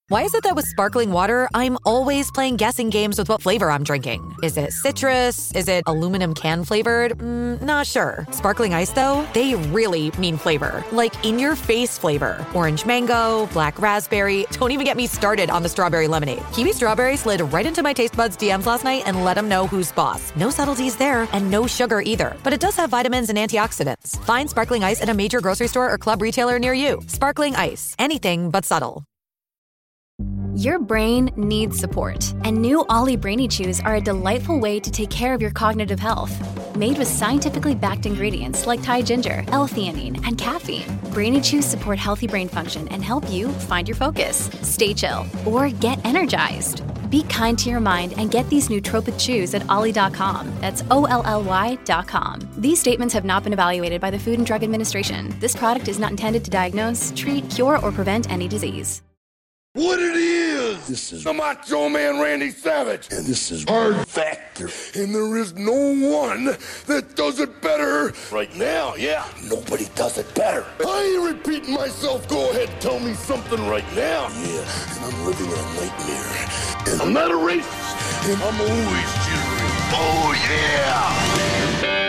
Why is it that with sparkling water, I'm always playing guessing games with what flavor I'm drinking? Is it citrus? Is it aluminum can flavored? Not sure. Sparkling ice, though, they really mean flavor. Like in-your-face flavor. Orange mango, black raspberry. Don't even get me started on the strawberry lemonade. Kiwi Strawberry slid right into my taste buds DMs last night and let them know who's boss. No subtleties there, and no sugar either. But it does have vitamins and antioxidants. Find sparkling ice at a major grocery store or club retailer near you. Sparkling ice. Anything but subtle. Your brain needs support, and new Ollie Brainy Chews are a delightful way to take care of your cognitive health. Made with scientifically backed ingredients like Thai ginger, L-theanine, and caffeine, Brainy Chews support healthy brain function and help you find your focus, stay chill, or get energized. Be kind to your mind and get these nootropic chews at ollie.com. That's OLLY.com. These statements have not been evaluated by the Food and Drug Administration. This product is not intended to diagnose, treat, cure, or prevent any disease. What it is! This is the Macho Man Randy Savage, and this is Hard Factor. And there is no one that does it better right now. Yeah, nobody does it better. I ain't repeating myself. Go ahead, tell me something right now. Yeah, and I'm living in a nightmare. And I'm not a racist, and I'm always jittery. Oh yeah!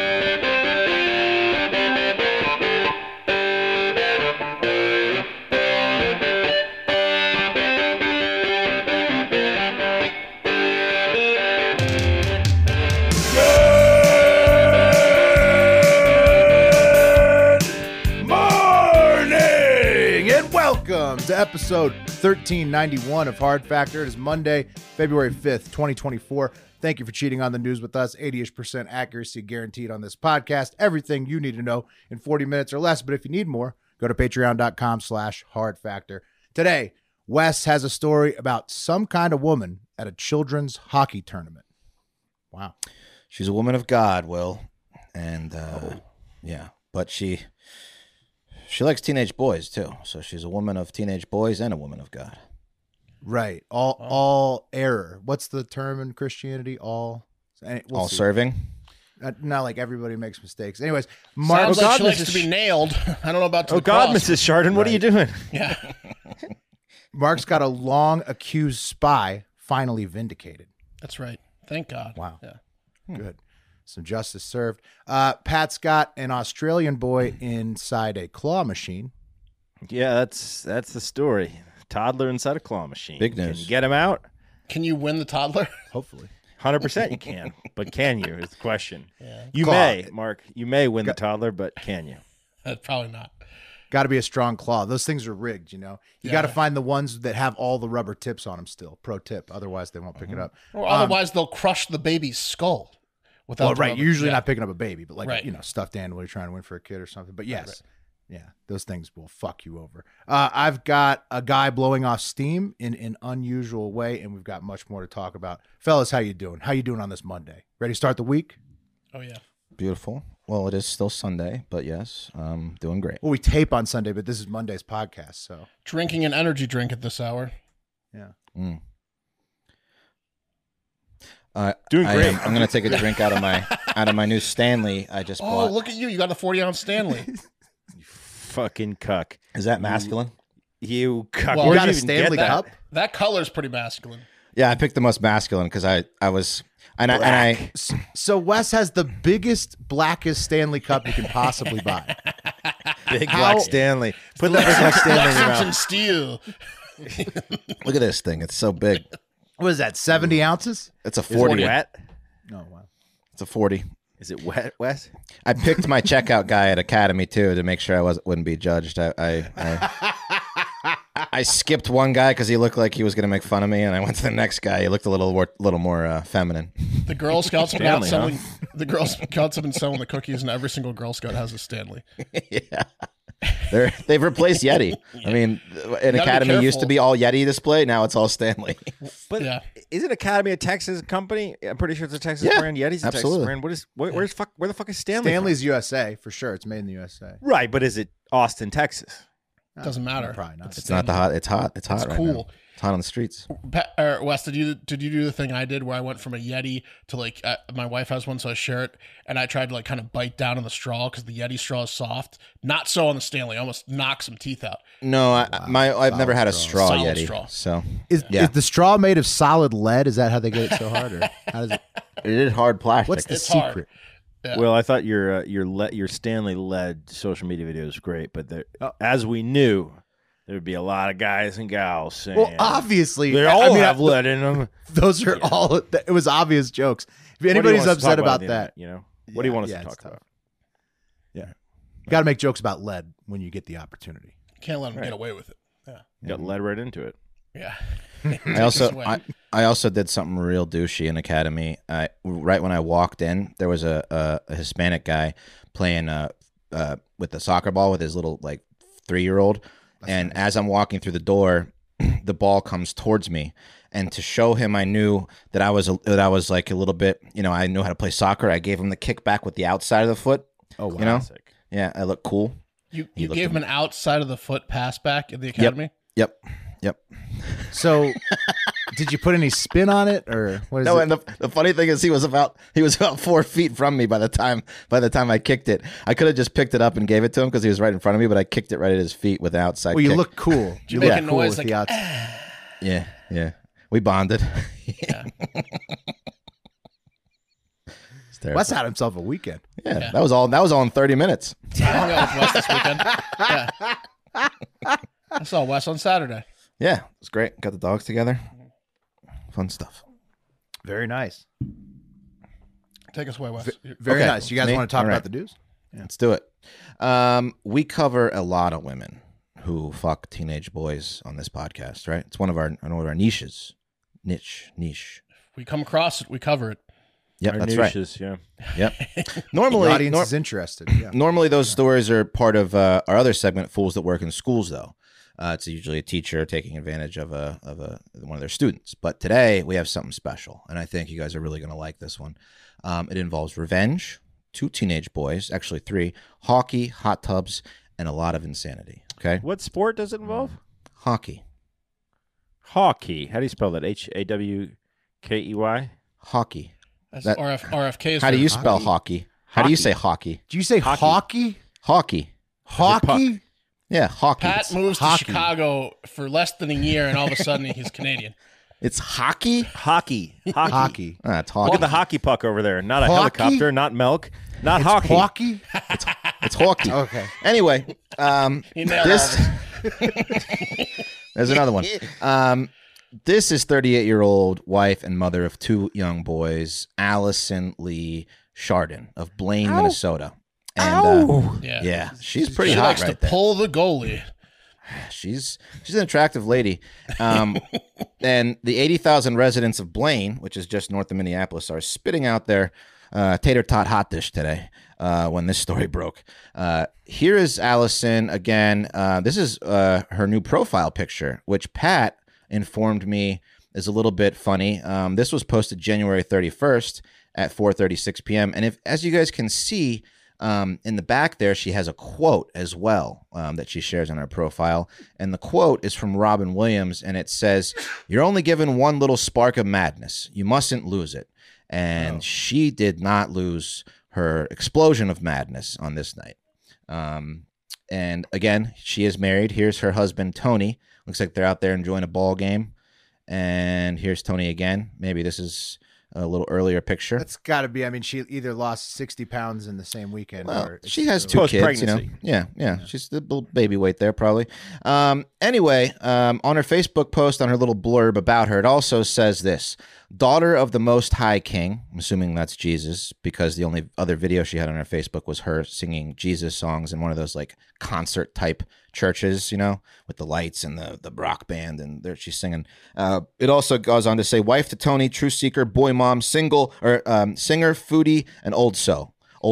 Welcome to episode 1391 of Hard Factor. It is Monday, February 5th, 2024. Thank you for cheating on the news with us. 80-ish% accuracy guaranteed on this podcast. Everything you need to know in 40 minutes or less. But if you need more, go to patreon.com/hardfactor. Today, Wes has a story about some kind of woman at a children's hockey tournament. Wow. She's a woman of God, Will. And, yeah, but she likes teenage boys, too. So she's a woman of teenage boys and a woman of God. Right. All error. What's the term in Christianity? All serving? Not like everybody makes mistakes. Anyways, Sounds like she likes to be nailed. I don't know about to the God, cross. Mrs. Chardon, what are you doing? Yeah. Mark's got a long accused spy finally vindicated. That's right. Thank God. Wow. Yeah. Good. Some justice served. Pat's got an Australian boy inside a claw machine. Yeah, that's the story. Toddler inside a claw machine. Big news. Can you get him out? Can you win the toddler? Hopefully. 100% you can. But can you is the question. Yeah. You may, Mark. You may win the toddler, but can you? Probably not. Got to be a strong claw. Those things are rigged, you know. You got to find the ones that have all the rubber tips on them still. Pro tip. Otherwise, they won't pick it up. Or otherwise, they'll crush the baby's skull. Well, right. You're usually not picking up a baby, but like, stuffed animal, you're trying to win for a kid or something. But yes, yeah, those things will fuck you over. I've got a guy blowing off steam in an unusual way, and we've got much more to talk about. Fellas, how you doing? How you doing on this Monday? Ready to start the week? Oh, yeah. Beautiful. Well, it is still Sunday, but yes, doing great. Well, we tape on Sunday, but this is Monday's podcast, so. Drinking an energy drink at this hour. Yeah. Doing great. I'm going to take a drink out of my new Stanley I just bought. Oh, look at you. You got a 40-ounce Stanley. You fucking cuck. Is that masculine? You cuck. Well, You Where'd got you a even get Stanley that? cup? That color's pretty masculine. Yeah, I picked the most masculine because I was... So Wes has the biggest, blackest Stanley cup you can possibly buy. Big black Stanley. Put that big black Stanley in your Lexington mouth. Steel. Look at this thing. It's so big. What is that, 70 ounces? It's a Is it 40. wet? Oh, wow. It's a 40. Is it wet, Wes? I picked my checkout guy at Academy too to make sure I wouldn't be judged. I skipped one guy because he looked like he was going to make fun of me, and I went to the next guy. He looked a little more feminine. The Girl Scouts have been out Stanley, selling. The Girl Scouts have been selling the cookies, and every single Girl Scout has a Stanley. Yeah, they've replaced Yeti. I mean, an Academy used to be all Yeti display. Now it's all Stanley. But Yeah. isn't Academy a Texas company? I'm pretty sure it's a Texas Yeah, brand. Yeti's a absolutely. Texas brand. Where the fuck is Stanley? Stanley's USA, for sure. It's made in the USA. from? Right, but is it Austin, Texas? Doesn't matter. Probably not. It's not the hot. It's hot. It's hot It's right cool. now. It's hot on the streets. Wes, did you do the thing I did where I went from a Yeti to like my wife has one, so I share it, and I tried to like kind of bite down on the straw because the Yeti straw is soft. Not so on the Stanley. I almost knocked some teeth out. No, I've never had a straw Solid Yeti. straw. So Is the straw made of solid lead? Is that how they get it so hard? Or how does it? it is hard plastic. What's the It's hard. secret? Yeah. Well, I thought your Stanley led social media video was great, but as we knew, there would be a lot of guys and gals saying, Well, obviously, they all have lead in them. Those are all. It was obvious jokes. If anybody's upset about that, what do you want us yeah, to it's talk tough. about? Yeah, you got to make jokes about lead when you get the opportunity. Can't let them get away with it. Yeah. Got led right into it. Yeah. I also did something real douchey in Academy. Right when I walked in, there was a Hispanic guy playing with the soccer ball with his little like 3-year-old, and as I'm walking through the door, the ball comes towards me, and to show him I knew that I was like a little bit, I knew how to play soccer. I gave him the kick back with the outside of the foot. Oh, wow. Classic. Yeah, I look cool. You gave him an outside of the foot pass back at the academy? Yep. So, did you put any spin on it, or what is No, it? and the funny thing is he was about 4 feet from me by the time I kicked it. I could have just picked it up and gave it to him because he was right in front of me, but I kicked it right at his feet with the outside. Well, you kick. look cool. you look make a cool noise with like, the outside. Yeah. We bonded. Yeah. It's terrible. Wes had himself a weekend. Yeah, that was all in 30 minutes. I hung out with Wes this weekend. Yeah. I saw Wes on Saturday. Yeah, it was great. Got the dogs together. Fun stuff. Very nice. Take us away, Wes. Very Okay. nice. You guys Me? want to talk All right. about the news? Let's do it. We cover a lot of women who fuck teenage boys on this podcast, right? It's one of our niches. Niche. We come across it, we cover it. Yep, Our that's right. niches, yeah. Yep. The Normally, audience is interested. Yeah. normally those stories are part of our other segment, Fools That Work in Schools, though. It's usually a teacher taking advantage of one of their students. But today we have something special, and I think you guys are really going to like this one. It involves revenge, 2 teenage boys, actually 3, hockey, hot tubs, and a lot of insanity. Okay, What sport does it involve? hockey, Hockey. How do you spell that? HAWKEY? hockey. That's That- RFK is How do for- you spell hockey? How do you Hockey. say hockey? Do you say hockey? Hockey. Hockey? Yeah, hockey. Pat moves to hockey. Chicago for less than a year, and all of a sudden he's Canadian. It's hockey. Hockey. Hockey. It's Look hockey. at the hockey puck over there. Not a Hockey? helicopter, not milk, not hockey. Hockey? It's hockey. Okay. Anyway, He nailed this. all of it. There's another one. This is 38-year-old wife and mother of 2 young boys, Allison Lee Chardon of Blaine, Minnesota. And yeah, she's pretty She hot likes right to there. pull the goalie. She's an attractive lady. And the 80,000 residents of Blaine, which is just north of Minneapolis, are spitting out their tater tot hot dish today when this story broke. Here is Allison again. This is her new profile picture, which Pat informed me is a little bit funny. This was posted January 31st at 4:36 p.m. And as you guys can see, in the back there, she has a quote as well that she shares on her profile. And the quote is from Robin Williams, and it says, "You're only given one little spark of madness. You mustn't lose it." And she did not lose her explosion of madness on this night. And again, she is married. Here's her husband, Tony. Looks like they're out there enjoying a ball game. And here's Tony again. Maybe this is a little earlier picture. That's got to be. I mean, she either lost 60 pounds in the same weekend. Well, or it's she has really- 2 kids, you know. Post-pregnancy. Yeah. She's the little baby weight there, probably. Anyway, on her Facebook post, on her little blurb about her, it also says this: daughter of the Most High King. I'm assuming that's Jesus, because the only other video she had on her Facebook was her singing Jesus songs in one of those like concert type churches, you know, with the lights and the rock band, and there she's singing. It also goes on to say, wife to Tony, true seeker, boy mom, single, or singer, foodie, and old soul.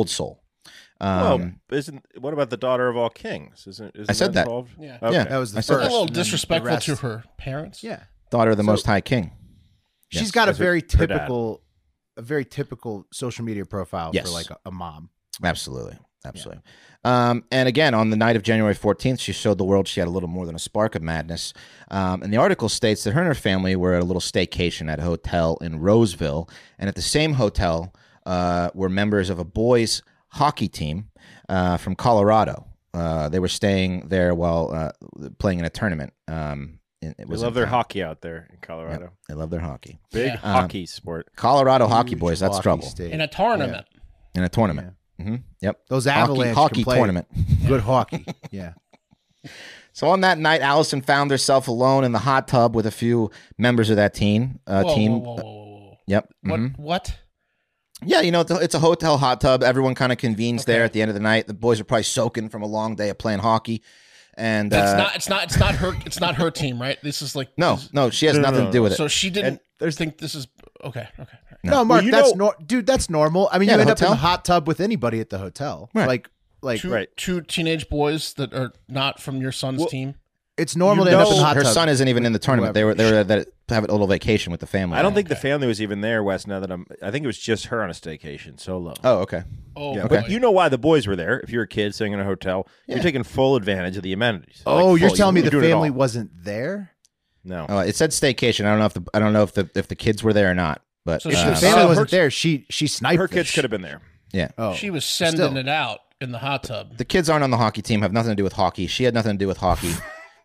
What about the daughter of all kings? Isn't I said that. involved? Yeah. Okay. Yeah. That was the I said first. A little and then the disrespectful rest- to her parents. Yeah. Daughter of the Most High King. She's Yes. got a That's her- very her dad. typical social media profile Yes. for like a mom. Absolutely. absolutely. And again, on the night of January 14th, she showed the world she had a little more than a spark of madness. And the article states that her and her family were at a little staycation at a hotel in Roseville. And at the same hotel were members of a boys' hockey team from Colorado. They were staying there while playing in a tournament. They love their hockey out there in Colorado. Yep, they love their hockey. Big hockey sport. Colorado hockey boys, that's hockey trouble. state. In a tournament. In a tournament. Yep. Those Avalanche hockey can play tournament. Good hockey. Yeah. So on that night, Allison found herself alone in the hot tub with a few members of that team. Whoa. Yep. What? Yeah, it's a hotel hot tub. Everyone kind of convenes there at the end of the night. The boys are probably soaking from a long day of playing hockey. And it's not her team, right? This is like no, she has nothing to do with it. So she didn't think this is okay. No, Mark, that's normal. I mean, Yeah, you the end up in hotel? the hot tub with anybody at the hotel. Right. Like Two teenage boys that are not from your son's team. it's normal to end up in the hot her tub. son isn't even in the tournament. They were there to have a little vacation with the family. I don't think the family was even there, Wes. Now that I think it was just her on a staycation solo. Oh, okay. Oh, Yeah, boy. but you know why the boys were there. If you're a kid staying in a hotel, you're taking full advantage of the amenities. Oh, Like, you're full- telling me you're the doing it family all. wasn't there? No. It said staycation. I don't know if the kids were there or not. But So If she the was- family her- wasn't there, she sniped Her kids fish. could have been there. yeah. Oh, She was sending still. it out in the hot tub. The kids aren't on the hockey team, have nothing to do with hockey. She had nothing to do with hockey.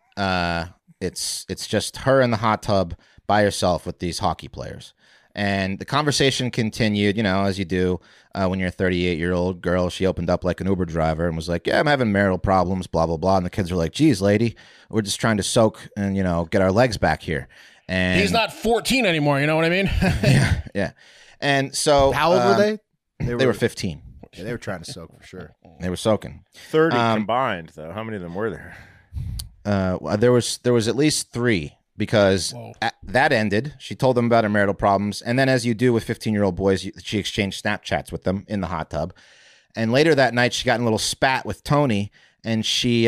It's just her in the hot tub by herself with these hockey players. And the conversation continued, as you do when you're a 38-year-old girl. She opened up like an Uber driver and was like, yeah, I'm having marital problems, blah, blah, blah. And the kids were like, geez, lady, we're just trying to soak and, get our legs back here. And He's not 14 anymore. You know what I mean? Yeah. And so How old were they? They were 15. Yeah, they were trying to soak for sure. They were soaking. 30 combined, though. How many of them were there? There was at least 3 because that ended. She told them about her marital problems, and then, as you do with 15-year-old boys, she exchanged Snapchats with them in the hot tub. And later that night, she got in a little spat with Tony, and she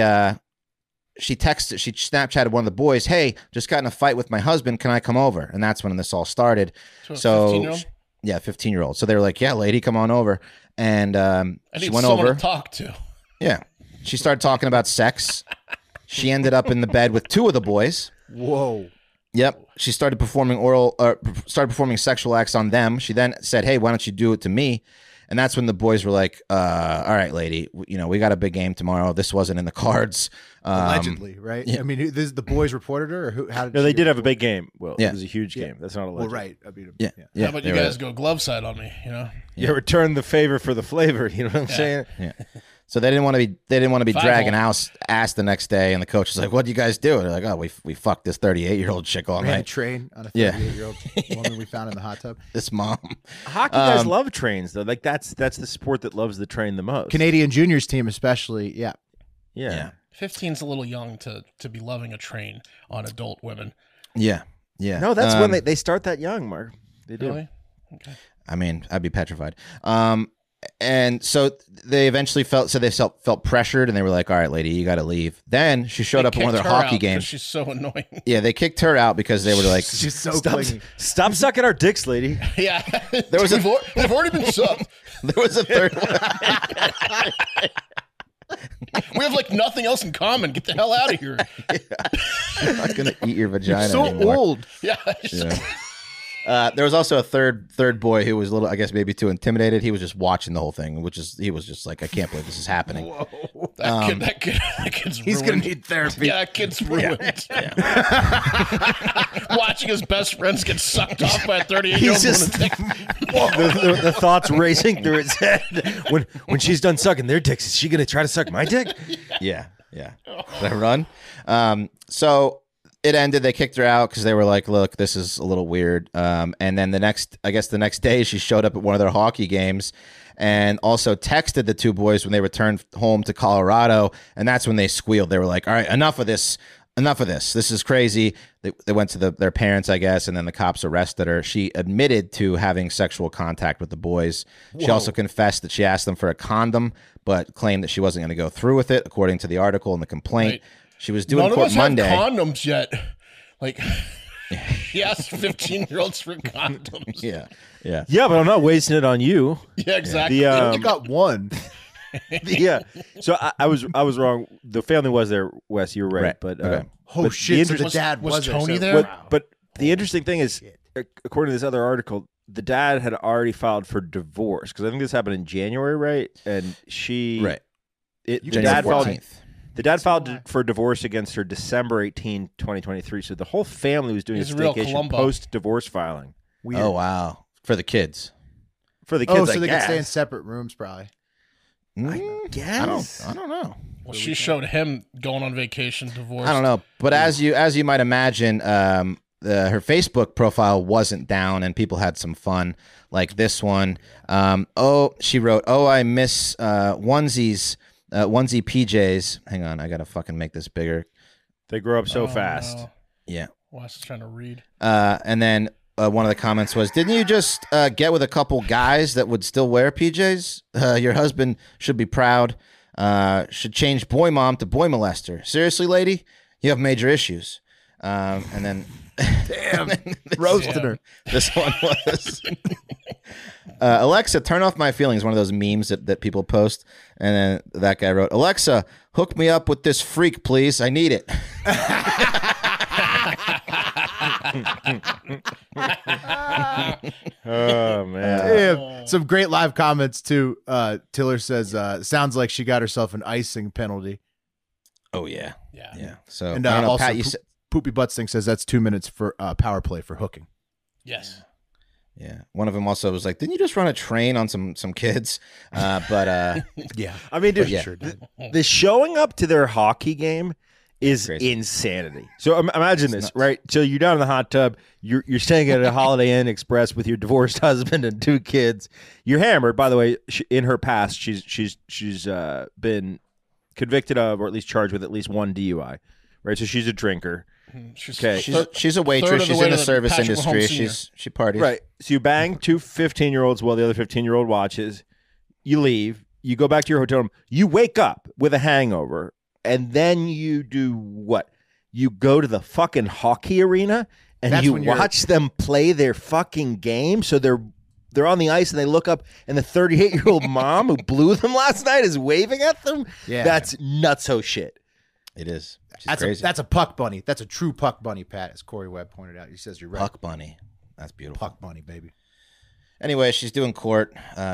Snapchatted one of the boys, "Hey, just got in a fight with my husband. Can I come over?" And that's when this all started. So 15-year-old? Yeah, 15-year-old. So they were like, "Yeah, lady, come on over." And I she need went someone over. to talk to. Yeah, she started talking about sex. She ended up in the bed with 2 of the boys. Whoa. Yep. She started performing sexual acts on them. She then said, "Hey, why don't you do it to me?" And that's when the boys were like, all right, lady, we got a big game tomorrow. This wasn't in the cards. Allegedly, right? yeah. I mean, the boys reported her, or who? How did No, she they get did have a reported? big game. Well, Yeah. it was a huge game. That's not a Well, legend. right. I mean, Yeah. How about you they were- guys go glove side on me? You return the favor for the flavor. You know what I'm saying? Yeah. So they didn't want to be 5-0. dragging ass the next day. And the coach was like, "What do you guys do?" They're like, "Oh, we fucked this 38-year-old chick all ran a night. train on a Yeah. 38-year-old woman we found in the hot tub. This mom." Hockey guys love trains, though. Like that's the sport that loves the train the most. Canadian juniors team, especially. Yeah. Yeah. 15's a little young to be loving a train on adult women. Yeah. Yeah. No, that's when they start that young, Mark. They do. Really? Okay. I mean, I'd be petrified. And so they eventually felt pressured, and they were like, "All right, lady, you got to leave." Then she showed up at one of Kicked their her hockey out 'cause games. She's so annoying. Yeah, they kicked her out because they were like, She's so Stop, clingy. stop sucking our dicks, lady. Yeah. There was a- They've already been sucked. there was a third one. We have like nothing else in common. Get the hell out of here. I'm not gonna eat your vagina So anymore. old. Yeah. There was also a third boy who was a little, I guess, maybe too intimidated. He was just watching the whole thing, he was just like, "I can't believe this is happening." That kid's He's ruined. going to need therapy. Yeah, that kid's ruined. Watching his best friends get sucked off by a 38-year-old He's just- lunatic. the thoughts racing through his head when she's done sucking their dicks. Is she gonna try to suck my dick? Yeah. Did I run? So it ended. They kicked her out because they were like, "Look, this is a little weird." And then the next day, she showed up at one of their hockey games, and also texted the 2 boys when they returned home to Colorado. And that's when they squealed. They were like, "All right, enough of this. This is crazy." They went to their parents, I guess, and then the cops arrested her. She admitted to having sexual contact with the boys. She also confessed that she asked them for a condom, but claimed that she wasn't going to go through with it, according to the article and the complaint. Right. She was doing None of court us Monday. have condoms yet. Like, yes, 15-year-olds for condoms. Yeah. Yeah, but I'm not wasting it on you. Yeah, exactly. The You got one. Yeah. So I was wrong. The family was there, Wes. You were right. Right. But Okay. Oh but shit! So the Was- dad was there, Tony so- there? But, but the interesting thing is, according to this other article, the dad had already filed for divorce because I think this happened in January, right? And she, Right. the January dad filed. 14th. The dad filed for divorce against her December 18, 2023. So the whole family was doing He's a a real staycation Columbo. post-divorce filing Weird. Oh wow, for the kids. for the kids. Oh, so I they guess. can stay in separate rooms, probably. Guess. I don't know. Well, she showed him going on vacation, divorced. I don't know, but as you might imagine, her Facebook profile wasn't down, and people had some fun, like this one. She wrote, "Oh, I miss onesies, onesie PJs." Hang on, I gotta fucking make this bigger. They grow up so fast. No. Yeah, Wes is trying to read. and then one of the comments was, "Didn't you just get with a couple guys that would still wear PJs? Your husband should be proud. Should change boy mom to boy molester. Seriously, lady, you have major issues." And then, Damn, roasted her. this one was, Alexa, turn off my feelings. One of those memes that people post. And then that guy wrote, Alexa, hook me up with this freak, please. I need it. Oh man. Damn. Some great live comments too. Tiller says, "Sounds like she got herself an icing penalty." Oh, yeah. Yeah. Yeah. So, And I don't know, also, Pat, you said, Poopy Buttsting says that's 2 minutes for power play for hooking. Yes. yeah. One of them also was like, didn't you just run a train on some kids? But Yeah, I mean, dude, yeah. sure did. the showing up to their hockey game is Crazy. insanity. So imagine this, nuts. right? So you're down in the hot tub. You're staying at a Holiday Inn Express with your divorced husband and 2 kids. You're hammered. By the way, in her past, she's been convicted of, or at least charged with at least 1 DUI. Right. So she's a drinker. She's Okay. she's a third waitress. of the She's way in to the the service Patrick industry. Mahomes She parties. Right. So you bang 2 15-year-olds while the other 15-year-old watches. You leave. You go back to your hotel room. You wake up with a hangover, and then you do what? You go to the fucking hockey arena and That's you when you're- watch them play their fucking game. So they're on the ice and they look up, and the 38-year-old mom who blew them last night is waving at them. Yeah. That's nutso shit. It is. She's That's crazy. that's a puck bunny. That's a true puck bunny, Pat, as Corey Webb pointed out. He says you're right. Puck bunny. That's beautiful. Puck bunny, baby. Anyway, she's doing court.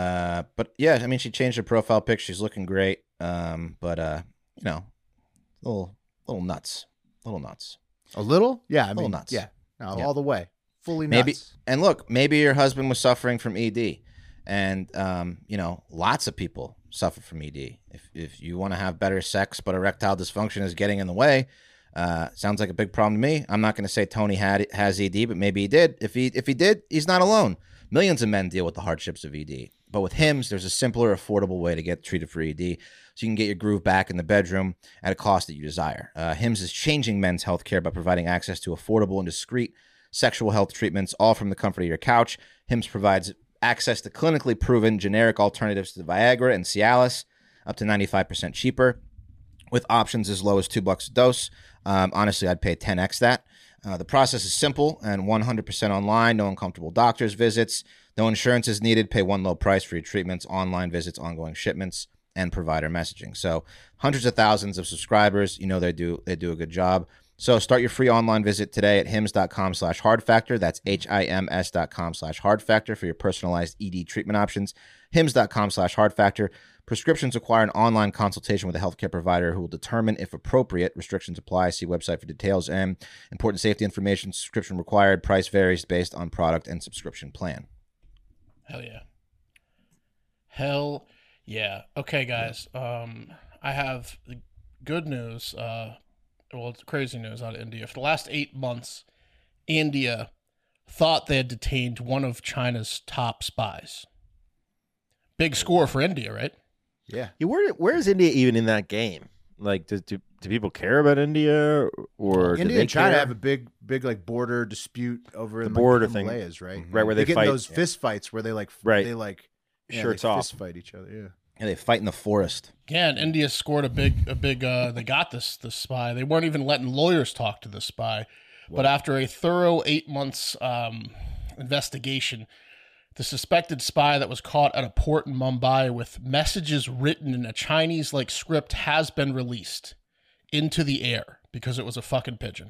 But yeah, I mean, she changed her profile pic. She's looking great. But you know, little nuts. Little nuts. A little? Yeah, I Little mean, nuts. yeah. No, Yeah. all the way. Fully Maybe nuts. and look, maybe your husband was suffering from ED. And you know, lots of people suffer from ED. If you want to have better sex, but erectile dysfunction is getting in the way, sounds like a big problem to me. I'm not going to say Tony has ED, but maybe he did. If he did, he's not alone. Millions of men deal with the hardships of ED. But with Hims, there's a simpler, affordable way to get treated for ED, so you can get your groove back in the bedroom at a cost that you desire. Hims is changing men's healthcare by providing access to affordable and discreet sexual health treatments, all from the comfort of your couch. Hims provides access to clinically proven generic alternatives to Viagra and Cialis, up to 95% cheaper, with options as low as $2 a dose. Honestly, I'd pay 10x that. The process is simple and 100% online. No uncomfortable doctor's visits. No insurance is needed. Pay one low price for your treatments, online visits, ongoing shipments, and provider messaging. So hundreds of thousands of subscribers. You know they do a good job. So start your free online visit today at hims.com/hardfactor. That's HIMS.com/hardfactor for your personalized ED treatment options. hims.com/hardfactor. Prescriptions require an online consultation with a healthcare provider who will determine if appropriate. Restrictions apply. See website for details and important safety information. Subscription required. Price varies based on product and subscription plan. Hell yeah. Hell yeah. Okay, guys. I have good news. Well, it's crazy news out of India. For the last 8 months, India thought they had detained one of China's top spies. Big score for India, right? Yeah. Yeah, where is India even in that game? Like, do people care about India, or do India they and China care? have a big like border dispute over in border the thing. Himalayas, right? Right, where They they get in fight. those fist fights where they like Right. they like Shirts they off. fist fight each other. Yeah. Yeah, they fight in the forest. Yeah, and India scored a big they got this spy. They weren't even letting lawyers talk to the spy. But after a thorough 8 months investigation, The suspected spy that was caught at a port in Mumbai with messages written in a Chinese-like script has been released into the air because it was a fucking pigeon.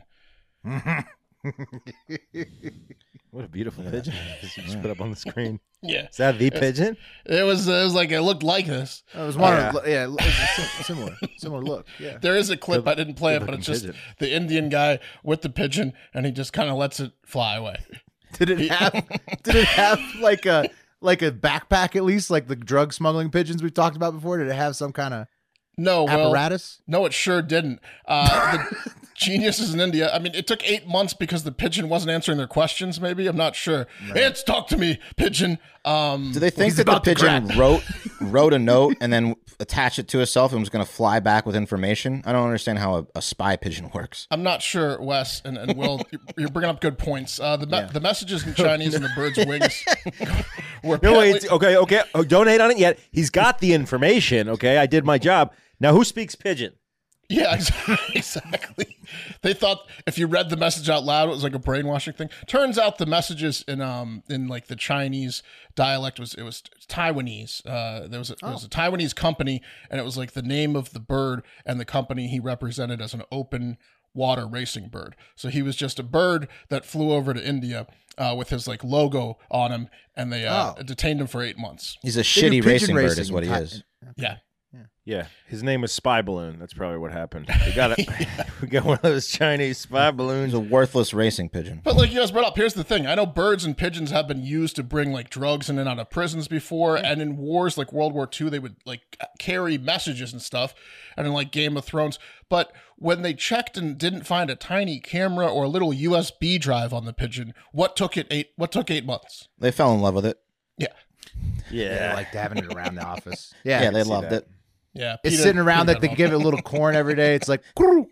What a beautiful pigeon! You just put up on the screen. Yeah, Is that the pigeon? it was like it looked like this. It was one of the, it was similar look. Yeah. There is a clip, I didn't play it, but good-looking it's just pigeon. the Indian guy with the pigeon, and he just kind of lets it fly away. Did it have like a backpack at least, like the drug smuggling pigeons we've talked about before? Did it have some kind of No, well, apparatus? no, it sure didn't. The geniuses in India. I mean, it took 8 months because the pigeon wasn't answering their questions. Maybe I'm not sure. It's talk to me, pigeon. Do they think that the pigeon wrote a note and then attached it to itself and was going to fly back with information? I don't understand how a spy pigeon works. I'm not sure, Wes and Will. You're bringing up good points. The messages in Chinese and the bird's wings were No, apparently- wait. Okay. Oh, don't hate on it yet. He's got the information. Okay, I did my job. Now, who speaks pigeon? Yeah, exactly. They thought if you read the message out loud, it was like a brainwashing thing. Turns out the messages in like the Chinese dialect it was Taiwanese. There was a Taiwanese company, and it was like the name of the bird and the company he represented as an open water racing bird. So he was just a bird that flew over to India with his like logo on him, and they detained him for 8 months. He's a They do shitty pigeon racing bird racing is what he in is. Yeah. Yeah, his name was Spy Balloon. That's probably what happened. We got it. We got one of those Chinese spy balloons. He's a worthless racing pigeon. But like you guys brought up, here's the thing. I know birds and pigeons have been used to bring like drugs in and out of prisons before, and in wars like World War II, they would like carry messages and stuff, and in like Game of Thrones. But when they checked and didn't find a tiny camera or a little USB drive on the pigeon, what took 8 months? They fell in love with it. Yeah. They liked having it around the office. Yeah, Yeah, they loved it. Yeah. it's Peter- sitting around Peter that they had give it a little corn every day. It's like,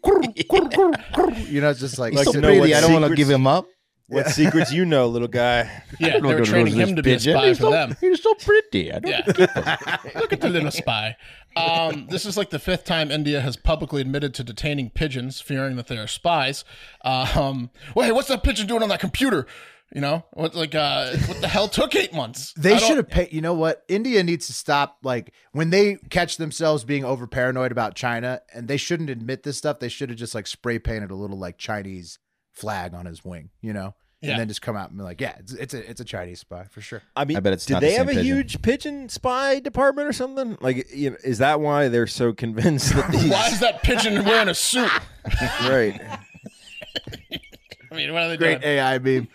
you know, it's just like, Like So to know pretty, what I don't want to secrets- give him up. What secrets you know, little guy? Yeah, they were training him to be a spy for them. He's so pretty. I don't Yeah. Look at the little spy. This is like the 5th time India has publicly admitted to detaining pigeons, fearing that they are spies. Wait, what's that pigeon doing on that computer? You know, what the hell took 8 months? they should have paid. You know what? India needs to stop. Like when they catch themselves being over paranoid about China, and they shouldn't admit this stuff. They should have just like spray painted a little like Chinese flag on his wing, you know, Yeah. and then just come out and be like, yeah, it's a Chinese spy for sure. I mean, I bet it's did not they the have same a pigeon. huge pigeon spy department or something? Like, you know, is that why they're so convinced that these? Why is that pigeon wearing a suit? Right. I mean, what are they Great doing? AI meme.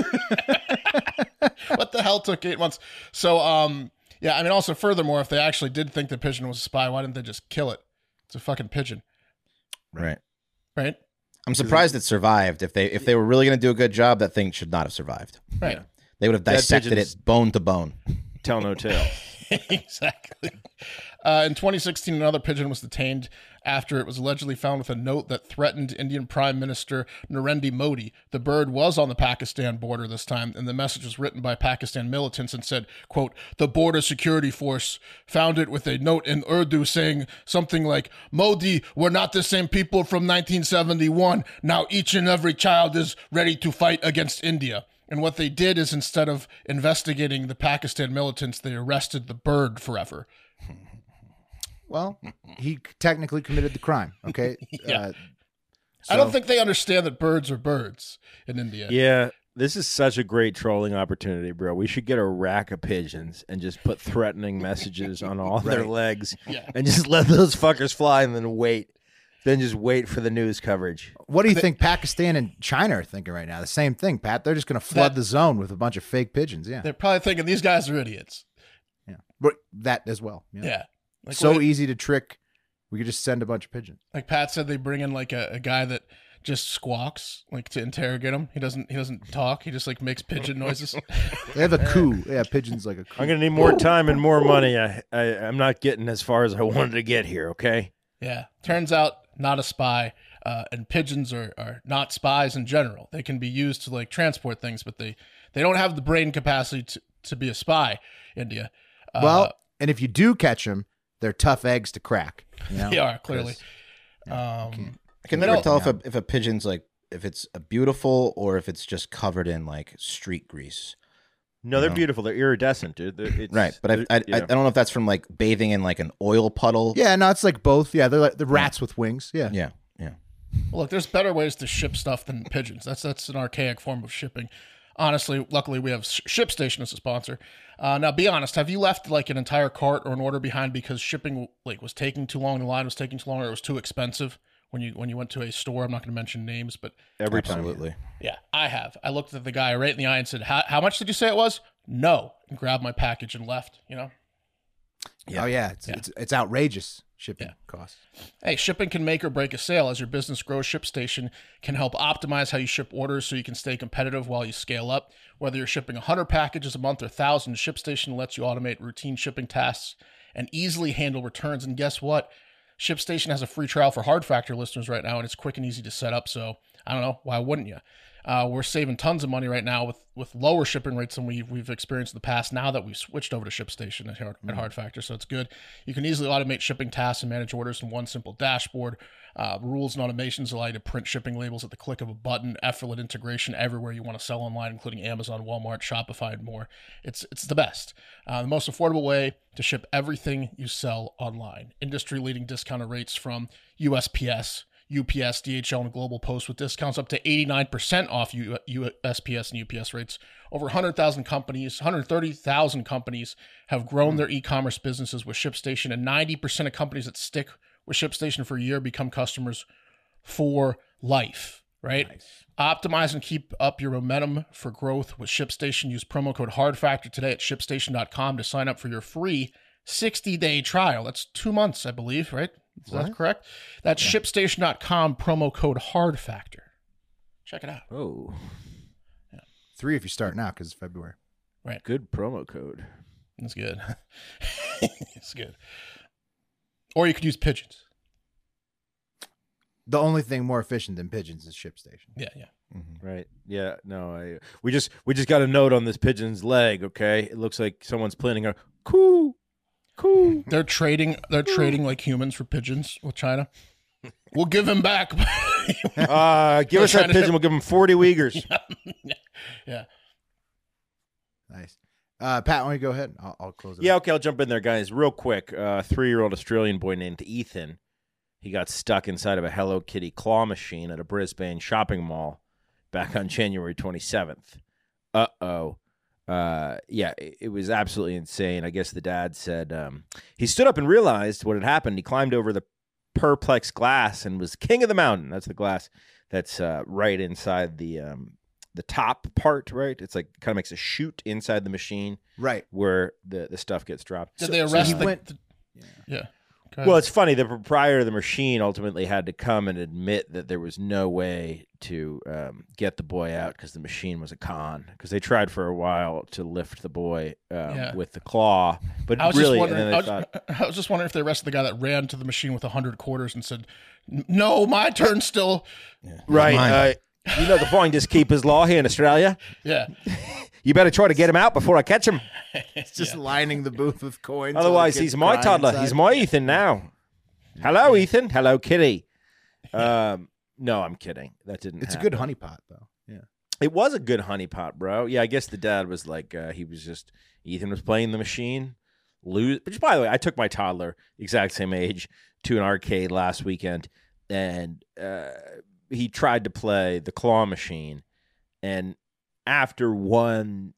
What the hell took 8 months? So, yeah, I mean, also, furthermore, if they actually did think the pigeon was a spy, why didn't they just kill it? It's a fucking pigeon, Right. right? I'm surprised it survived. If they were really going to do a good job, that thing should not have survived. Right. They would have dissected pigeon's- it bone to bone. Tell no tale. Exactly. In 2016, another pigeon was detained after it was allegedly found with a note that threatened Indian Prime Minister Narendra Modi. The bird was on the Pakistan border this time, and the message was written by Pakistan militants and said, quote, "The border security force found it with a note in Urdu saying something like, 'Modi, we're not the same people from 1971. Now each and every child is ready to fight against India.'" And what they did is instead of investigating the Pakistan militants, they arrested the bird forever. Well, he technically committed the crime. Okay. Yeah. I don't think they understand that birds are birds in India. Yeah, this is such a great trolling opportunity, bro. We should get a rack of pigeons and just put threatening messages on all their legs Yeah. and just let those fuckers fly and then wait. Then just wait for the news coverage. What do you think Pakistan and China are thinking right now? The same thing, Pat. They're just going to flood the zone with a bunch of fake pigeons. Yeah. They're probably thinking these guys are idiots. Yeah. But that as well. Yeah. Like So what- easy to trick. We could just send a bunch of pigeons. Like Pat said, they bring in like a guy that just squawks like to interrogate him. He doesn't talk. He just like makes pigeon noises. They have a coup. Yeah, pigeons like a coup. I'm gonna need more time and more money. I'm not getting as far as I wanted to get here. Okay. Yeah. Turns out not a spy. And pigeons are not spies in general. They can be used to like transport things, but they don't have the brain capacity to be a spy. India. Well, and if you do catch them, they're tough eggs to crack. You know? They are clearly. I can never tell if a pigeon's like if it's a beautiful or if it's just covered in like street grease. No, they're beautiful. They're iridescent, dude. Right, but I don't know if that's from like bathing in like an oil puddle. Yeah, no, it's like both. Yeah, they're like the rats with wings. Yeah. Yeah. Well, look, there's better ways to ship stuff than pigeons. That's an archaic form of shipping. Honestly, luckily we have ShipStation as a sponsor. Now, be honest. Have you left like an entire cart or an order behind because shipping like was taking too long, the line was taking too long, or it was too expensive when you went to a store? I'm not going to mention names, but every time. Absolutely. Yeah, I have. I looked at the guy right in the eye and said, "How much did you say it was?" No, and grabbed my package and left. You know. Yeah. Oh yeah, it's outrageous shipping costs. Hey, shipping can make or break a sale. As your business grows, ShipStation can help optimize how you ship orders so you can stay competitive while you scale up. Whether you're shipping 100 packages a month or thousands, ShipStation lets you automate routine shipping tasks and easily handle returns. And guess what? ShipStation has a free trial for Hard Factor listeners right now, and it's quick and easy to set up. So I don't know, why wouldn't you? We're saving tons of money right now with lower shipping rates than we've experienced in the past now that we've switched over to ShipStation at Hard Factor. So it's good. You can easily automate shipping tasks and manage orders in one simple dashboard. Rules and automations allow you to print shipping labels at the click of a button, effortless integration everywhere you want to sell online, including Amazon, Walmart, Shopify, and more. It's the best. The most affordable way to ship everything you sell online. Industry-leading discounted rates from USPS, UPS, DHL, and Global Post with discounts up to 89% off USPS and UPS rates. Over 130,000 companies have grown their e-commerce businesses with ShipStation, and 90% of companies that stick with ShipStation for a year become customers for life, right? Nice. Optimize and keep up your momentum for growth with ShipStation. Use promo code HARDFactor today at ShipStation.com to sign up for your free 60-day trial. That's 2 months, I believe, right? Is that correct? That's ShipStation.com, promo code HARDFactor. Check it out. Oh. Yeah. 3 if you start now because it's February. Right. Good promo code. That's good. It's good. Or you could use pigeons. The only thing more efficient than pigeons is ShipStation. Yeah. Mm-hmm. Right. Yeah. No. We just got a note on this pigeon's leg. Okay. It looks like someone's planning a coo. They're trading like humans for pigeons with China. We'll give him back. Give us that pigeon. We'll give him 40 Uyghurs. Yeah. Nice. Pat, why don't you go ahead? I'll close it. Yeah. Okay. I'll jump in there, guys. Real quick. 3-year-old Australian boy named Ethan. He got stuck inside of a Hello Kitty claw machine at a Brisbane shopping mall back on January 27th. Uh-oh. Yeah, it was absolutely insane. I guess the dad said he stood up and realized what had happened. He climbed over the perplex glass and was king of the mountain. That's the glass that's right inside the top part, right? It's like kind of makes a chute inside the machine, right, where the stuff gets dropped. Did they arrest Yeah. Well, it's funny. The proprietor of the machine ultimately had to come and admit that there was no way to get the boy out because the machine was a con. Because they tried for a while to lift the boy with the claw, but I was really, I was just wondering if they arrested the guy that ran to the machine with 100 quarters and said, "No, my turn still." Yeah. Right. You know the finders keepers law here in Australia. Yeah. You better try to get him out before I catch him. It's just lining the booth with coins. Otherwise, he's my toddler. He's my Ethan now. Hello, Ethan. Hello, Kitty. No, I'm kidding. That didn't It's happen. a good honeypot, though. Yeah. It was a good honeypot, bro. Yeah, I guess the dad was like, Ethan was playing the machine. Which, by the way, I took my toddler, exact same age, to an arcade last weekend, and he tried to play the claw machine, and after one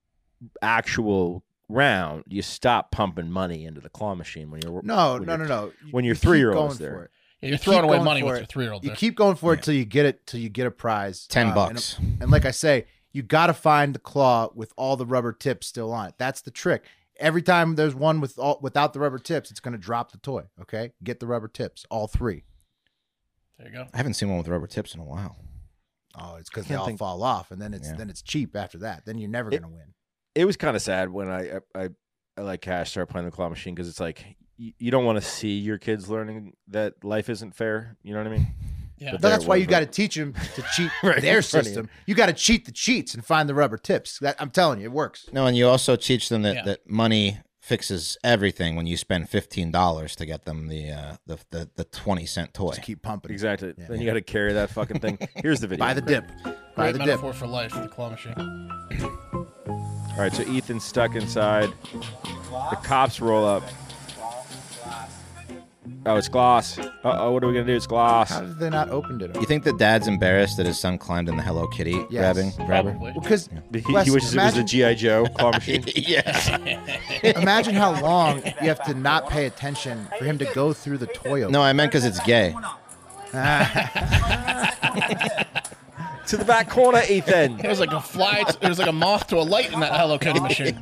actual round, you stop pumping money into the claw machine when you're no. When your 3-year-old is there. Yeah, you're throwing away money with your 3-year-old. You keep going for it till you get it, till you get a prize. $10. And like I say, you got to find the claw with all the rubber tips still on it. That's the trick. Every time there's one without the rubber tips, it's going to drop the toy. Okay, get the rubber tips, all 3. There you go. I haven't seen one with rubber tips in a while. Oh, it's because they all fall off, and then it's cheap after that. Then you're never going to win. It was kind of sad when I like Cash started playing the claw machine because it's like you don't want to see your kids learning that life isn't fair. You know what I mean? Yeah. But that's why you got to teach them to cheat their system. You got to cheat the cheats and find the rubber tips. I'm telling you, it works. No, and you also teach them that money fixes everything when you spend $15 to get them the 20-cent toy. Just keep pumping. Exactly. Yeah. Then you got to carry that fucking thing. Here's the video. Buy the dip. Great metaphor for life, the claw machine. All right, so Ethan's stuck inside. The cops roll up. Oh, it's glass. Uh-oh, what are we going to do? It's glass. How did they not open it? You think the dad's embarrassed that his son climbed in the Hello Kitty grabber? Probably. Because He wishes it was a G.I. Joe claw machine. imagine how long you have to not pay attention for him to go through the toy opener. No, I meant because it's gay. To the back corner, Ethan. There's like a fly. There's like a moth to a light in that Hello Kitty machine.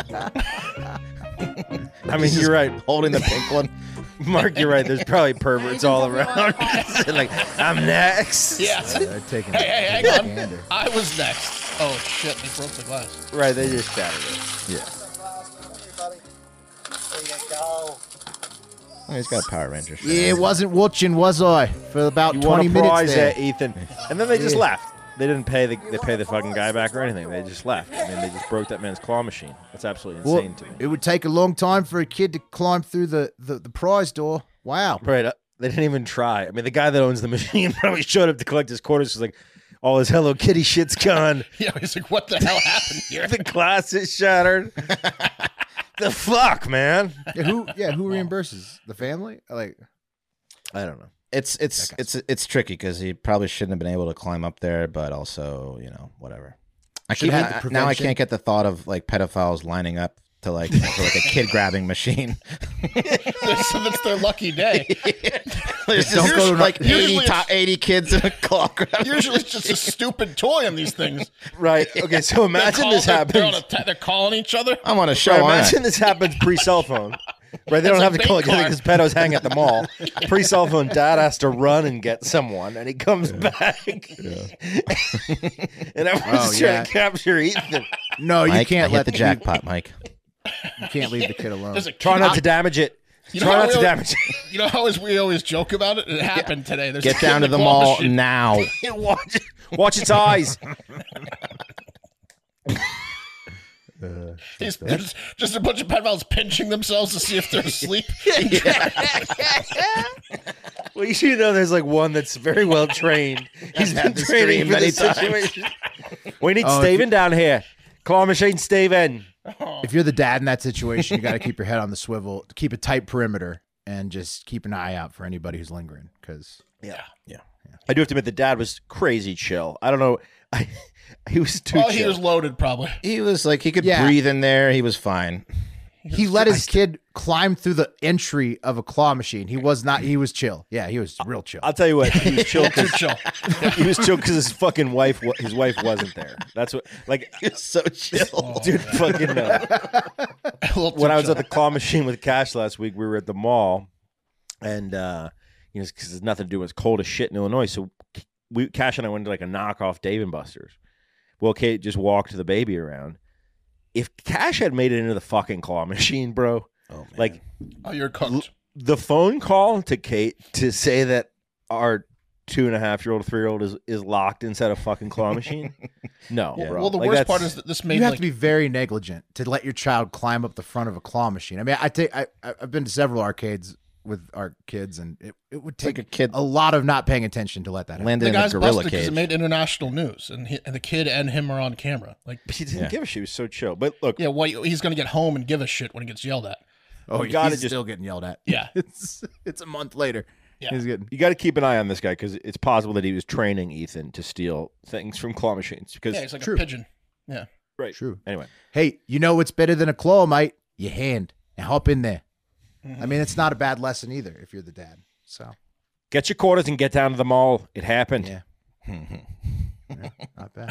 I mean, you're right. Holding the pink one. Mark, you're right. There's probably perverts all around. Like, I'm next. Yeah. They're taking Hey, hang on. gander. I was next. Oh shit! They broke the glass. Right, they just shattered it. Yeah. Oh, he's got a Power Ranger shirt. Yeah, it wasn't watching, was I? For about You 20 won a minutes prize there. there, Ethan. And then they just left. They didn't pay the fucking guy back or anything. They just left. I mean, they just broke that man's claw machine. That's absolutely Well, insane to me. it would take a long time for a kid to climb through the prize door. Wow. Right. They didn't even try. I mean, the guy that owns the machine probably showed up to collect his quarters. He's like, all his Hello Kitty shit's gone. Yeah, he's like, what the hell happened here? The glass is shattered. The fuck, man? Yeah, who reimburses? The family? Like, I don't know. It's tricky because he probably shouldn't have been able to climb up there, but also, whatever. Should have the Now I prevention. can't get the thought of like pedophiles lining up to like for like a kid grabbing machine. So that's their lucky day. There's Don't just go to like usually 80 kids in a claw grab. Usually it's just a stupid toy on these things. Right. Okay, so imagine this happens. They're calling each other. I'm on a show. Right, aren't I? imagine this happens pre-cell phone. Right, they don't It's have a to call big each other car. because pedos hang at the mall. Pre-cell phone, dad has to run and get someone, and he comes back. And everyone's trying to capture Ethan. no, you Mike, can't I hit let the jackpot, Mike. You can't leave the kid alone. There's a Try kid- not to damage it. You know Try how not we to always- damage it. You know how we always joke about it? It happened today. There's a Get kid down in to the claw mall machine. now. Watch its eyes. There's just a bunch of pedophiles pinching themselves to see if they're asleep. Well, you should know there's like one that's very well trained. He's been the training stream for many this times. situation. We need Oh, if Steven down here. Claw machine Steven. If you're the dad in that situation, you got to keep your head on the swivel, keep a tight perimeter, and just keep an eye out for anybody who's lingering. Because Yeah. I do have to admit the dad was crazy chill. I don't know. He was too Oh, chill. he was loaded probably. He was like he could Yeah. breathe in there. He was fine. he let his kid climb through the entry of a claw machine. He was chill. Yeah, he was real chill. I'll tell you what, he was chill Too because chill. he was chill because his fucking wife, his wife wasn't there. That's what, like, He was so chill. dude, fucking. A little too When I was chill. at the claw machine with Cash last week, we were at the mall, and because there's nothing to do. It's cold as shit in Illinois, so Cash and I went to like a knockoff Dave and Buster's. Well, Kate just walked the baby around. If Cash had made it into the fucking claw machine, bro, like Oh, you're cooked. the phone call to Kate to say that our 2.5-year-old, 3-year-old is locked inside a fucking claw machine. No, bro. Well, the Like, worst part that's- is that this made You have like to be very negligent to let your child climb up the front of a claw machine. I mean, I've been to several arcades with our kids, and it would take like a kid a lot of not paying attention to let that happen. landed the in a guy's gorilla busted because cage. it made international news, and the kid and him are on camera. Like, he didn't give a shit. He was so chill. But look, yeah, what he's gonna get home and give a shit when he gets yelled at. Oh, You gotta he's just- still getting yelled at. Yeah. it's a month later. Yeah. He's getting. you got to keep an eye on this guy because it's possible that he was training Ethan to steal things from claw machines. Because Yeah, he's like True. a pigeon. Yeah. right. True. Anyway, Hey, you know what's better than a claw, mate? Your hand. Now hop in there. I mean, it's not a bad lesson either if you're the dad. So, get your quarters and get down to the mall. It happened. yeah. Yeah, not bad.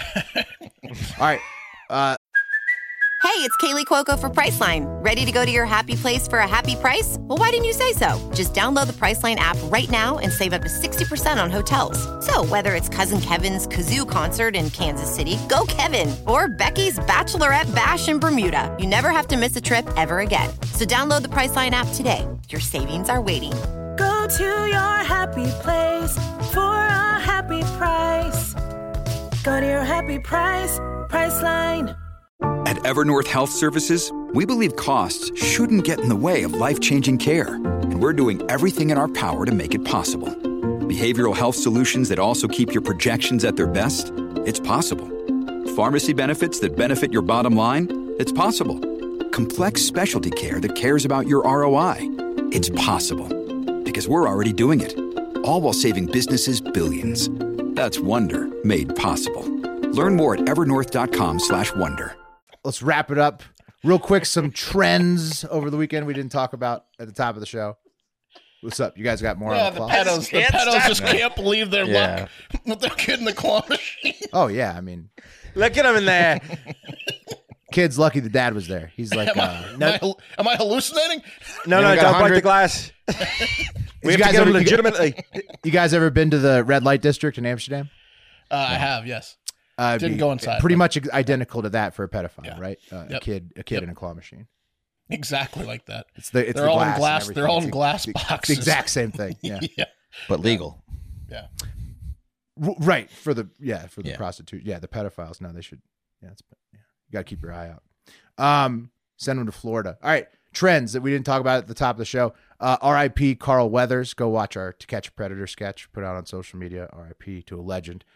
All right. Hey, it's Kaylee Cuoco for Priceline. Ready to go to your happy place for a happy price? Well, why didn't you say so? Just download the Priceline app right now and save up to 60% on hotels. So whether it's Cousin Kevin's Kazoo Concert in Kansas City, go Kevin, or Becky's Bachelorette Bash in Bermuda, you never have to miss a trip ever again. So download the Priceline app today. Your savings are waiting. Go to your happy place for a happy price. Go to your happy price, Priceline. At Evernorth Health Services, we believe costs shouldn't get in the way of life-changing care, and we're doing everything in our power to make it possible. Behavioral health solutions that also keep your projections at their best? It's possible. Pharmacy benefits that benefit your bottom line? It's possible. Complex specialty care that cares about your ROI. It's possible. Because we're already doing it. All while saving businesses billions. That's Wonder made possible. Learn more at evernorth.com/wonder. Let's wrap it up real quick. Some trends over the weekend we didn't talk about at the top of the show. What's up? You guys got more? Yeah, on the clock? pedos just can't believe their luck with their kid in the claw machine. Oh yeah, I mean, Look at him in there. kid's lucky the dad was there. He's like, Am I hallucinating? No, got don't break 100. the glass. We You have to guys get him ever- legitimately. you guys ever been to the red light district in Amsterdam? I have, yes. Didn't go inside. Pretty but much identical to that for a pedophile, Yeah. right? A kid in a claw machine. exactly like that. It's They're the all glass in and glass. everything. They're all It's in the- glass it's boxes. the exact same thing. Yeah. yeah. But legal. Yeah. Right for the Yeah. prostitute. Yeah, the pedophiles. No, they should. You got to keep your eye out. Send them to Florida. All right, trends that we didn't talk about at the top of the show. R.I.P. Carl Weathers. Go watch our To Catch a Predator sketch put out on social media. R.I.P. to a legend.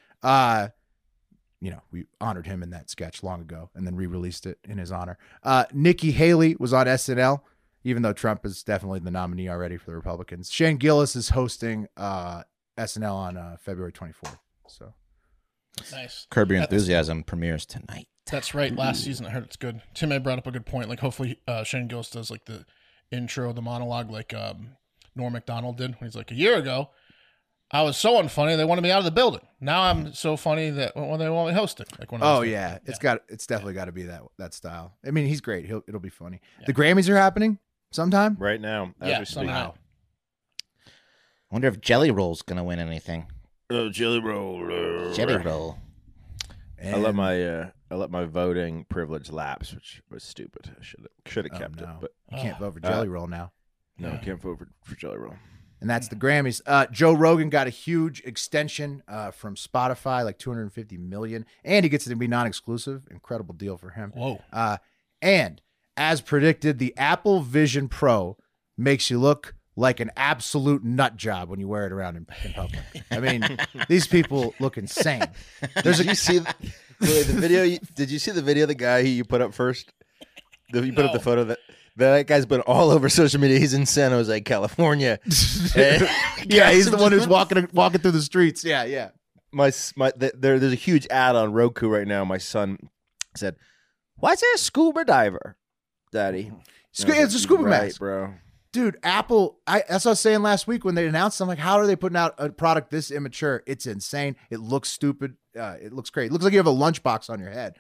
We honored him in that sketch long ago and then re-released it in his honor. Nikki Haley was on SNL, even though Trump is definitely the nominee already for the Republicans. Shane Gillis is hosting SNL on February 24th. So Nice. Curb Your Enthusiasm premieres tonight. That's right. Last season, I heard it's good. Tim A brought up a good point. Like, hopefully, Shane Gillis does like the intro, the monologue, like Norm Macdonald did. When he's like, a year ago, I was so unfunny they wanted me out of the building. Now I'm so funny that when they want me hosting. Like when I was there. It's definitely got to be that style. I mean, he's great. It'll be funny. Yeah. The Grammys are happening sometime Right now. Yeah, as we speak. somehow. I wonder if Jelly Roll's gonna win anything. Oh, Jelly Roll. Jelly Roll. I let my voting privilege lapse, which was stupid. I should have kept it, but you can't vote for Jelly Roll now. No, I can't vote for Jelly Roll. And that's the Grammys. Joe Rogan got a huge extension from Spotify, like $250 million, and he gets it to be non-exclusive. Incredible deal for him. Whoa. And as predicted, the Apple Vision Pro makes you look like an absolute nut job when you wear it around in public. I mean, these people look insane. Did you see the video? Did you see the video of the guy you put up first? You put up the photo that guy's been all over social media. He's in San Jose, California. Yeah, he's the one who's walking through the streets. Yeah. There's a huge ad on Roku right now. My son said, "Why's there a scuba diver, Daddy?" It's a scuba mask, bro. Dude, Apple, that's what I was saying last week when they announced, I'm like, how are they putting out a product this immature? It's insane. It looks stupid. It looks great. It looks like you have a lunchbox on your head.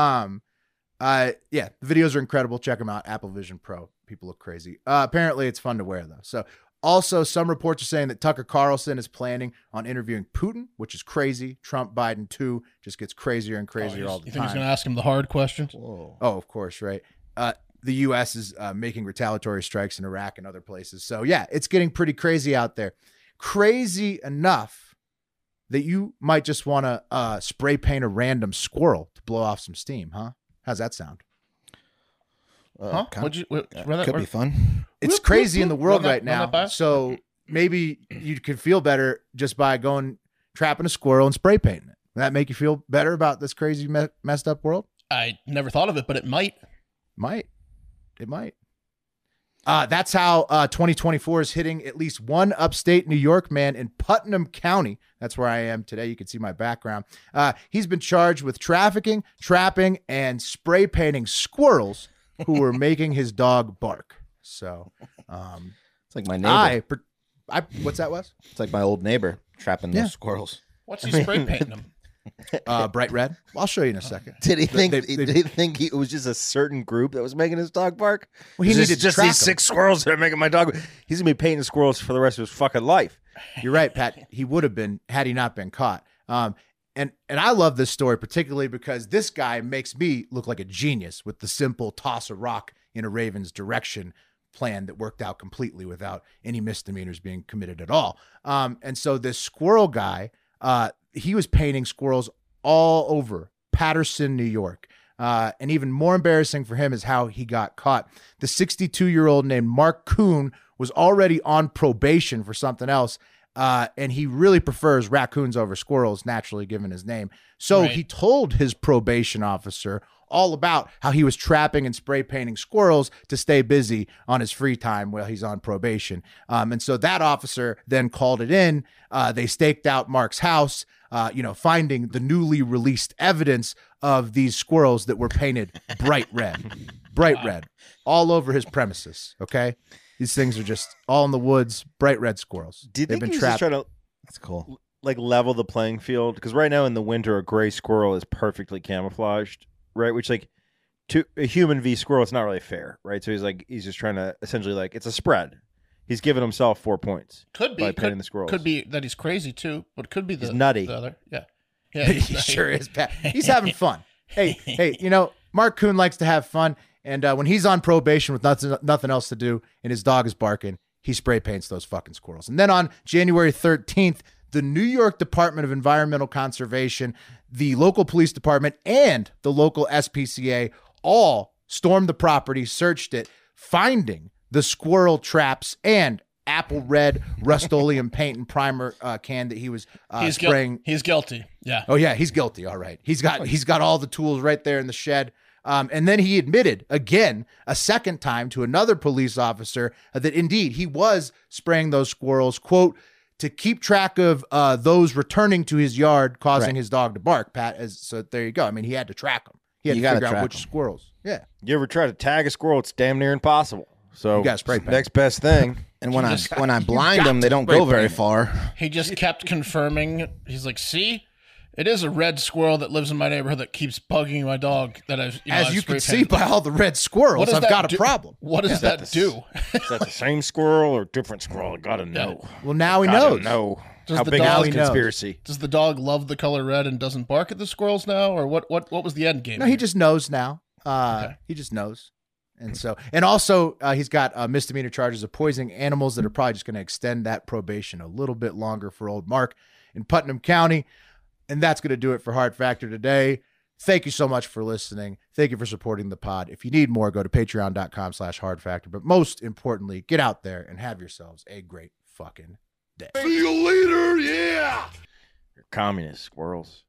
The videos are incredible. Check them out. Apple Vision Pro. People look crazy. Apparently it's fun to wear though. So also some reports are saying that Tucker Carlson is planning on interviewing Putin, which is crazy. Trump, Biden too, just gets crazier and crazier all the time. You think he's going to ask him the hard questions? Whoa. Oh, of course. Right. The U.S. is making retaliatory strikes in Iraq and other places. So, yeah, it's getting pretty crazy out there. Crazy enough that you might just want to spray paint a random squirrel to blow off some steam, huh? How's that sound? Huh? Could be fun. It's crazy in the world right now. So maybe you could feel better just by going trapping a squirrel and spray painting it. Would that make you feel better about this crazy messed up world? I never thought of it, but it might. It might. That's how 2024 is hitting at least one upstate New York man in Putnam County. That's where I am today. You can see my background. He's been charged with trafficking, trapping, and spray painting squirrels who were making his dog bark. So it's like my neighbor. What's that, Wes? It's like my old neighbor trapping those squirrels. What's he spray painting them? Bright red. I'll show you in a second. Did he think? Did he think it was just a certain group that was making his dog bark? Well, he needed just these 6 squirrels that are making my dog. He's gonna be painting squirrels for the rest of his fucking life. You're right, Pat. He would have been had he not been caught. And I love this story particularly because this guy makes me look like a genius with the simple toss a rock in a raven's direction plan that worked out completely without any misdemeanors being committed at all. And so this squirrel guy, he was painting squirrels all over Patterson, New York. And even more embarrassing for him is how he got caught. The 62-year-old named Mark Kuhn was already on probation for something else. And he really prefers raccoons over squirrels, naturally given his name. So he told his probation officer all about how he was trapping and spray painting squirrels to stay busy on his free time while he's on probation. And so that officer then called it in. They staked out Mark's house, finding the newly released evidence of these squirrels that were painted bright red, all over his premises. Okay. These things are just all in the woods, bright red squirrels. Do you They've think been he's trapped. just trying to That's cool. like level the playing field? Because right now in the winter, a gray squirrel is perfectly camouflaged, right? Which like to a human v squirrel, it's not really fair, right? So he's just trying to essentially like it's a spread. He's giving himself 4 points. Could be by painting the squirrels. Could be that he's crazy too, but could be He's nutty. The other. Yeah, He sure is, Pat. He's having fun. Hey, Mark Kuhn likes to have fun. And when he's on probation with nothing else to do and his dog is barking, he spray paints those fucking squirrels. And then on January 13th, the New York Department of Environmental Conservation, the local police department, and the local SPCA all stormed the property, searched it, finding the squirrel traps and apple red Rust-Oleum paint and primer can that he was spraying. He's guilty. Yeah. Oh yeah, he's guilty. All right. He's got all the tools right there in the shed. And then he admitted again, a second time to another police officer that indeed he was spraying those squirrels, quote, to keep track of those returning to his yard, causing his dog to bark, Pat. So there you go. I mean, he had to track them. He had to figure out which squirrels. Yeah. You ever try to tag a squirrel? It's damn near impossible. So you got spray paint. Next best thing. And when I blind them, they don't go very far. He just kept confirming. He's like, see, it is a red squirrel that lives in my neighborhood that keeps bugging my dog. That As you can see by all the red squirrels, I've got a problem. What does that do? Is that the same squirrel or different squirrel? I gotta know. Well, now he knows. Know. Does How the big is dog this conspiracy? Does the dog love the color red and doesn't bark at the squirrels now, or what was the end game? No, he just knows now. He just knows. And also he's got misdemeanor charges of poisoning animals that are probably just going to extend that probation a little bit longer for old Mark in Putnam County. And that's going to do it for Hard Factor today. Thank you so much for listening. Thank you for supporting the pod. If you need more, go to patreon.com/hardfactor. But most importantly, get out there and have yourselves a great fucking day. See you later, yeah! You're communist squirrels.